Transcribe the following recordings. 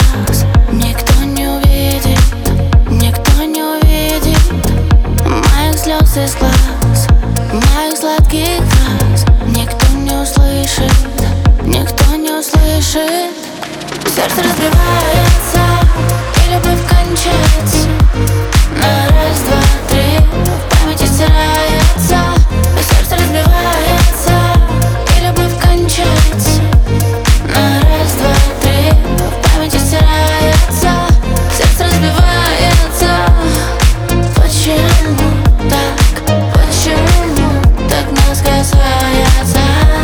глаз. Никто не увидит, никто не увидит моих слез из глаз, моих сладких фраз. Никто не услышит, никто не услышит. Сердце разбивается, и любовь кончается. На раз, два, три в памяти стирается. Сердце разбивается, и любовь кончается. На раз, два, три в памяти стирается. Сердце разбивается. Почему так нас касается?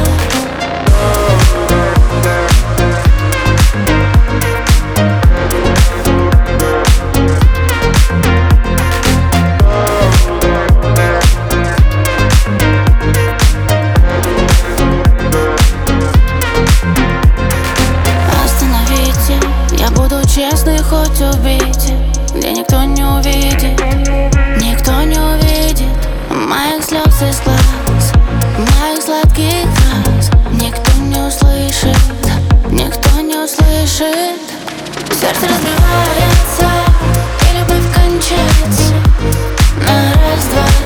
Честный, хоть убейте, где никто не увидит, никто не увидит моих слез из глаз, моих сладких фраз. Никто не услышит, никто не услышит. Сердце разбивается, и любовь кончается. На раз, два,